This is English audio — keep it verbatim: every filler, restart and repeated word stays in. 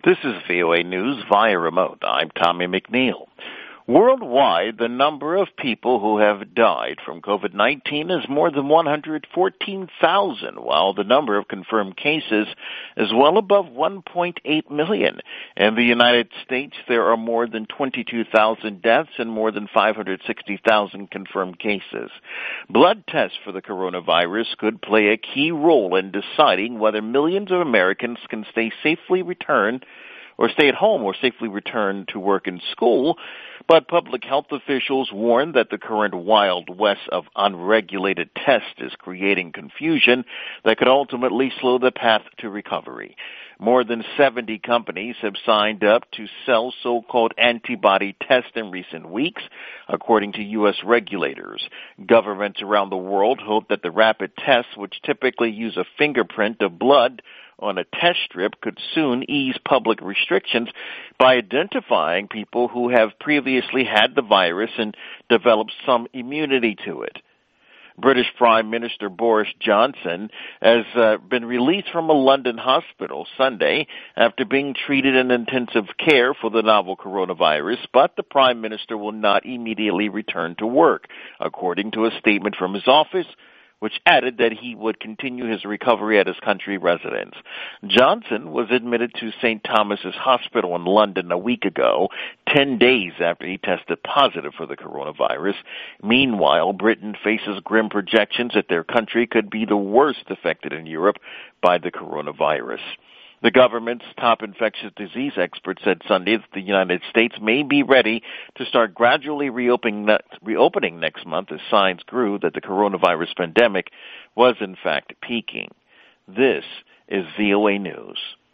This is V O A News via remote. I'm Tommy McNeil. Worldwide, the number of people who have died from COVID nineteen is more than one hundred fourteen thousand, while the number of confirmed cases is well above one point eight million. In the United States, there are more than twenty-two thousand deaths and more than five hundred sixty thousand confirmed cases. Blood tests for the coronavirus could play a key role in deciding whether millions of Americans can stay safely returned or stay at home or safely return to work and school, but public health officials warn that the current wild west of unregulated tests is creating confusion that could ultimately slow the path to recovery. More than seventy companies have signed up to sell so-called antibody tests in recent weeks, according to U S regulators. Governments around the world hope that the rapid tests, which typically use a fingerprint of blood on a test strip, could soon ease public restrictions by identifying people who have previously had the virus and developed some immunity to it. British Prime Minister Boris Johnson has uh, been released from a London hospital Sunday after being treated in intensive care for the novel coronavirus, but the Prime Minister will not immediately return to work, according to a statement from his office, which added that he would continue his recovery at his country residence. Johnson was admitted to Saint Thomas's Hospital in London a week ago, ten days after he tested positive for the coronavirus. Meanwhile, Britain faces grim projections that their country could be the worst affected in Europe by the coronavirus. The government's top infectious disease expert said Sunday that the United States may be ready to start gradually reopening, reopening next month as signs grew that the coronavirus pandemic was in fact peaking. This is V O A News.